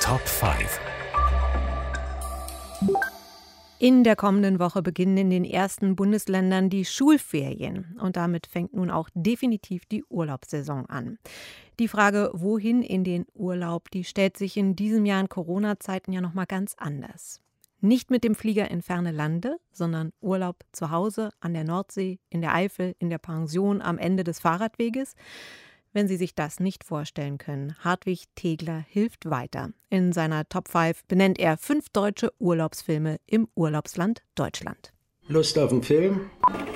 Top 5. In der kommenden Woche beginnen in den ersten Bundesländern die Schulferien. Und damit fängt nun auch definitiv die Urlaubssaison an. Die Frage, wohin in den Urlaub, die stellt sich in diesem Jahr in Corona-Zeiten ja nochmal ganz anders. Nicht mit dem Flieger in ferne Lande, sondern Urlaub zu Hause, an der Nordsee, in der Eifel, in der Pension, am Ende des Fahrradweges. Wenn Sie sich das nicht vorstellen können, Hartwig Tegler hilft weiter. In seiner Top 5 benennt er 5 deutsche Urlaubsfilme im Urlaubsland Deutschland. Lust auf einen Film?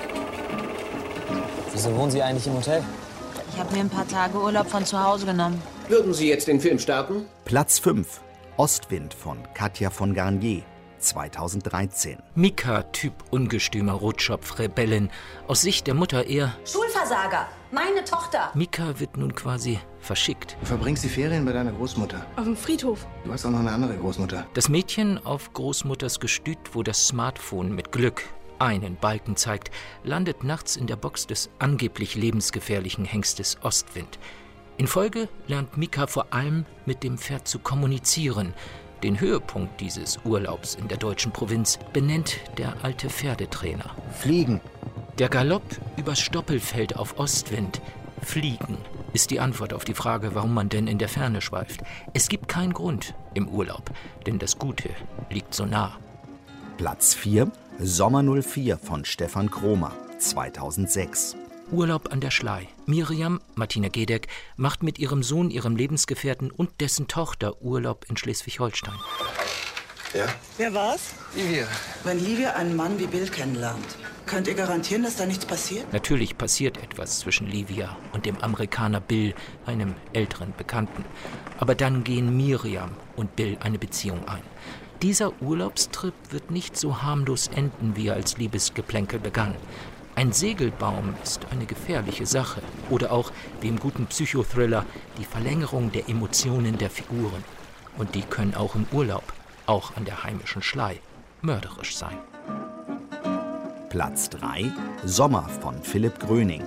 Wieso wohnen Sie eigentlich im Hotel? Ich habe mir ein paar Tage Urlaub von zu Hause genommen. Würden Sie jetzt den Film starten? Platz 5. Ostwind von Katja von Garnier, 2013. Mika, Typ ungestümer Rotschopf-Rebellin. Aus Sicht der Mutter eher Schulversager, meine Tochter. Mika wird nun quasi verschickt. Du verbringst die Ferien bei deiner Großmutter. Auf dem Friedhof. Du hast auch noch eine andere Großmutter. Das Mädchen auf Großmutters Gestüt, wo das Smartphone mit Glück einen Balken zeigt, landet nachts in der Box des angeblich lebensgefährlichen Hengstes Ostwind. In Folge lernt Mika vor allem mit dem Pferd zu kommunizieren. Den Höhepunkt dieses Urlaubs in der deutschen Provinz benennt der alte Pferdetrainer. Fliegen. Der Galopp übers Stoppelfeld auf Ostwind. Fliegen ist die Antwort auf die Frage, warum man denn in der Ferne schweift. Es gibt keinen Grund im Urlaub, denn das Gute liegt so nah. Platz 4. Sommer 04 von Stefan Kromer, 2006. Urlaub an der Schlei. Miriam, Martina Gedeck, macht mit ihrem Sohn, ihrem Lebensgefährten und dessen Tochter Urlaub in Schleswig-Holstein. Ja? Wer war's? Livia. Wenn Livia einen Mann wie Bill kennenlernt, könnt ihr garantieren, dass da nichts passiert? Natürlich passiert etwas zwischen Livia und dem Amerikaner Bill, einem älteren Bekannten. Aber dann gehen Miriam und Bill eine Beziehung ein. Dieser Urlaubstrip wird nicht so harmlos enden, wie er als Liebesgeplänkel begann. Ein Segelbaum ist eine gefährliche Sache. Oder auch, wie im guten Psychothriller, die Verlängerung der Emotionen der Figuren. Und die können auch im Urlaub, auch an der heimischen Schlei, mörderisch sein. Platz 3. Sommer von Philipp Gröning,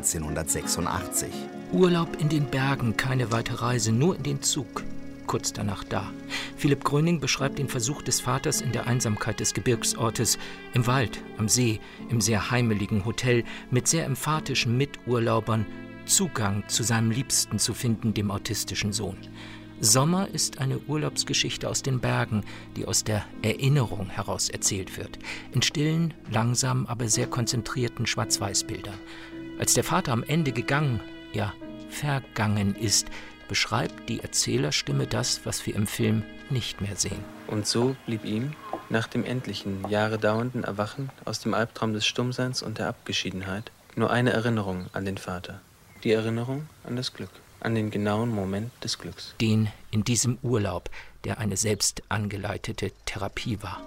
1986. Urlaub in den Bergen, keine weite Reise, nur in den Zug. Kurz danach da. Philipp Gröning beschreibt den Versuch des Vaters in der Einsamkeit des Gebirgsortes, im Wald, am See, im sehr heimeligen Hotel, mit sehr emphatischen Miturlaubern, Zugang zu seinem Liebsten zu finden, dem autistischen Sohn. Sommer ist eine Urlaubsgeschichte aus den Bergen, die aus der Erinnerung heraus erzählt wird. In stillen, langsam, aber sehr konzentrierten Schwarz-Weiß-Bildern. Als der Vater am Ende gegangen, ja, vergangen ist, beschreibt die Erzählerstimme das, was wir im Film nicht mehr sehen. Und so blieb ihm, nach dem endlichen, jahredauernden Erwachen aus dem Albtraum des Stummseins und der Abgeschiedenheit, nur eine Erinnerung an den Vater. Die Erinnerung an das Glück, an den genauen Moment des Glücks. Den in diesem Urlaub, der eine selbst angeleitete Therapie war.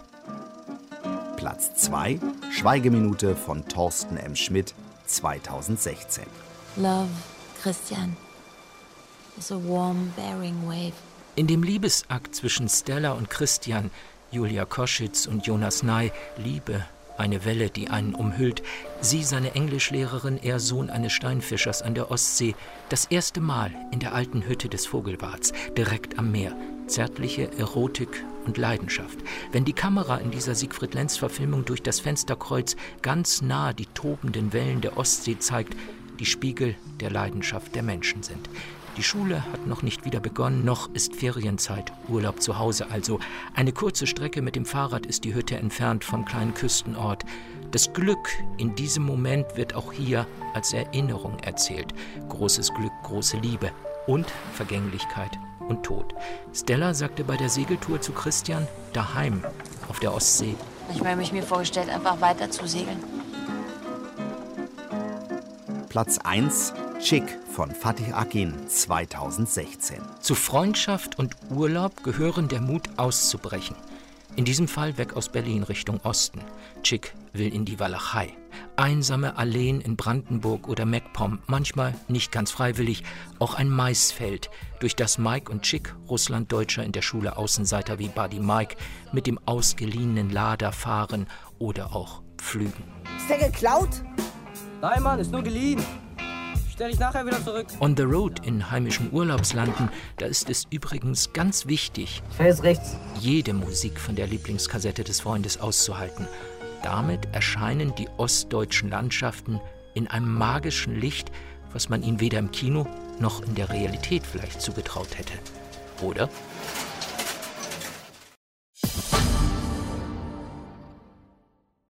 Platz 2. Schweigeminute von Thorsten M. Schmidt, 2016. Love, Christian. Is a warm bearing wave. In dem Liebesakt zwischen Stella und Christian, Julia Koschitz und Jonas Ney, Liebe, eine Welle, die einen umhüllt, sie, seine Englischlehrerin, er Sohn eines Steinfischers an der Ostsee, das erste Mal in der alten Hütte des Vogelwarts, direkt am Meer, zärtliche Erotik und Leidenschaft. Wenn die Kamera in dieser Siegfried-Lenz-Verfilmung durch das Fensterkreuz ganz nah die tobenden Wellen der Ostsee zeigt, die Spiegel der Leidenschaft der Menschen sind. Die Schule hat noch nicht wieder begonnen, noch ist Ferienzeit, Urlaub zu Hause also. Eine kurze Strecke mit dem Fahrrad ist die Hütte entfernt vom kleinen Küstenort. Das Glück in diesem Moment wird auch hier als Erinnerung erzählt. Großes Glück, große Liebe und Vergänglichkeit und Tod. Stella sagte bei der Segeltour zu Christian, daheim auf der Ostsee. Manchmal habe ich mir vorgestellt, einfach weiter zu segeln. Platz 1. Chick von Fatih Akin, 2016. Zu Freundschaft und Urlaub gehören der Mut auszubrechen. In diesem Fall weg aus Berlin Richtung Osten. Chick will in die Walachei. Einsame Alleen in Brandenburg oder MacPom, manchmal nicht ganz freiwillig, auch ein Maisfeld, durch das Mike und Chick, Russlanddeutscher in der Schule Außenseiter wie Buddy Mike, mit dem ausgeliehenen Lader fahren oder auch pflügen. Ist der geklaut? Nein, Mann, ist nur geliehen. stell dich nachher wieder zurück. On the road in heimischen Urlaubslanden, da ist es übrigens ganz wichtig, Fels rechts. jede Musik von der Lieblingskassette des Freundes auszuhalten. Damit erscheinen die ostdeutschen Landschaften in einem magischen Licht, was man ihnen weder im Kino noch in der Realität vielleicht zugetraut hätte. Oder?